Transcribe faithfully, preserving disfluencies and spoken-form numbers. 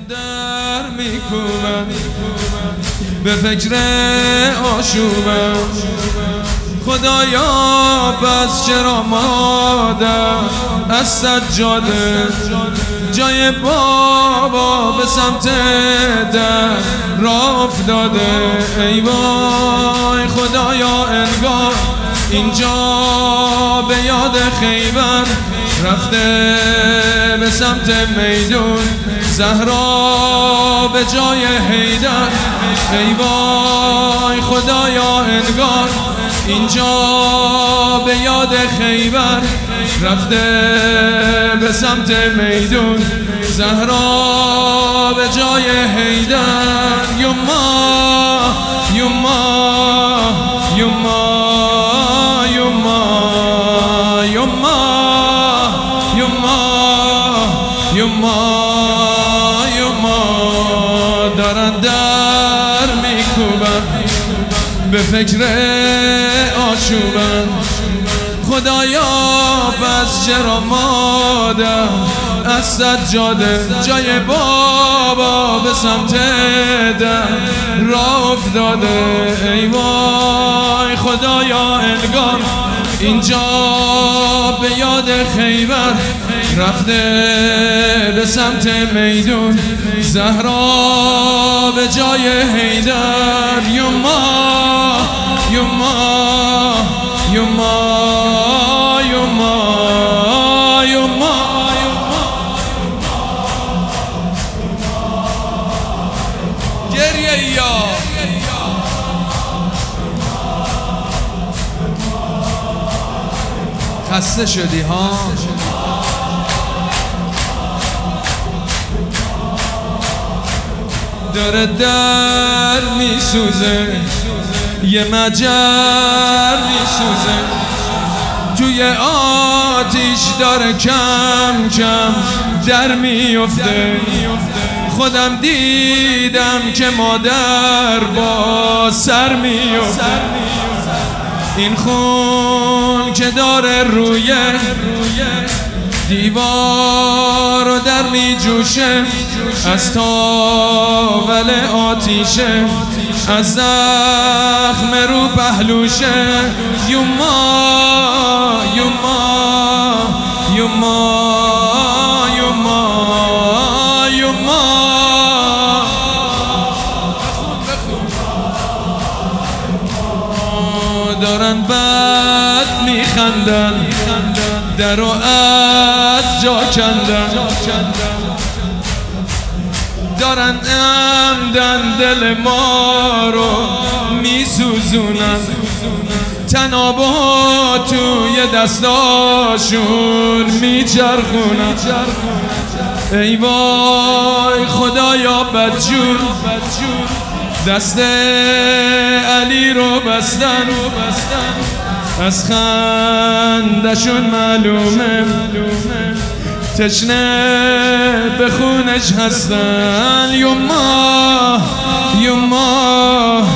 در میکوبم به فکر آشوبم. خدایا پس چرا مادر از سجاده جای بابا به سمت در راه افتاده؟ ای وای خدایا انگار اینجا به یاد خیبر رفته به سمت میدون زهرا به جای حیدر. ای وای خدایا انگار اینجا به یاد خیبر رفته به سمت میدون زهرا به جای حیدر. یما یما یما یما یما یما یما یما دارن در میکوبن به فکر آشوبن. خدایا پس چرا مادر از سجاده جای بابا به سمت در راه افتاده؟ ای وای خدایا انگار اینجا به یاد خیبر رفته به سمت میدون زهرا به جای حیدر. یما یما یما یما یما گریه یا خسته شدی ها؟ داره در میسوزه یه مجر میسوزه توی آتیش داره کم کم در میفته. خودم دیدم که مادر با سر میفته. این خون که داره روی دیوار و در می جوشه از تاول آتیشه از زخم رو پهلوشه. یما یما یما یما یما دارن بد میخندن در و از جا کندن دارن عمدن دل ما رو میسوزونن تنابو توی دستاشون میچرخونن. ای وای خدایا بدجور دست علی رو بستن از خندشون معلومه تشنه به خونش هستن. یما یما